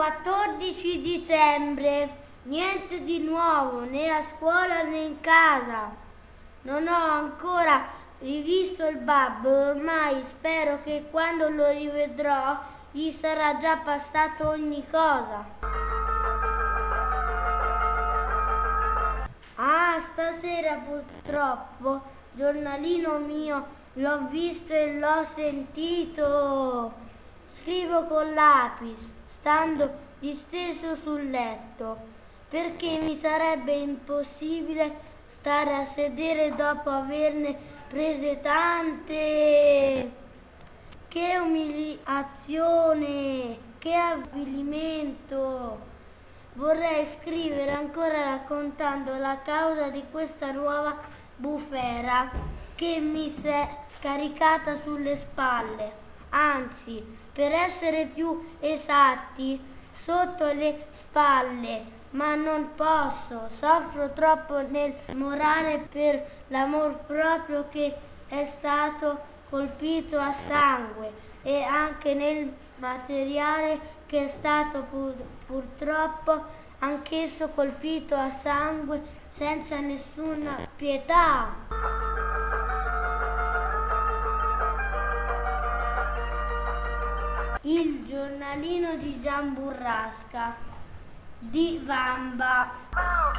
14 dicembre. Niente di nuovo, né a scuola né in casa. Non ho ancora rivisto il babbo, ormai spero che quando lo rivedrò gli sarà già passato ogni cosa. Ah, stasera purtroppo, giornalino mio, l'ho visto e l'ho sentito. Scrivo con lapis, stando disteso sul letto, perché mi sarebbe impossibile stare a sedere dopo averne prese tante. Che umiliazione, che avvilimento. Vorrei scrivere ancora raccontando la causa di questa nuova bufera che mi si è scaricata sulle spalle. Anzi, per essere più esatti, sotto le spalle. Ma non posso, soffro troppo nel morale per l'amor proprio che è stato colpito a sangue e anche nel materiale che è stato purtroppo anch'esso colpito a sangue senza nessuna pietà. Il giornalino di Gian Burrasca di Vamba.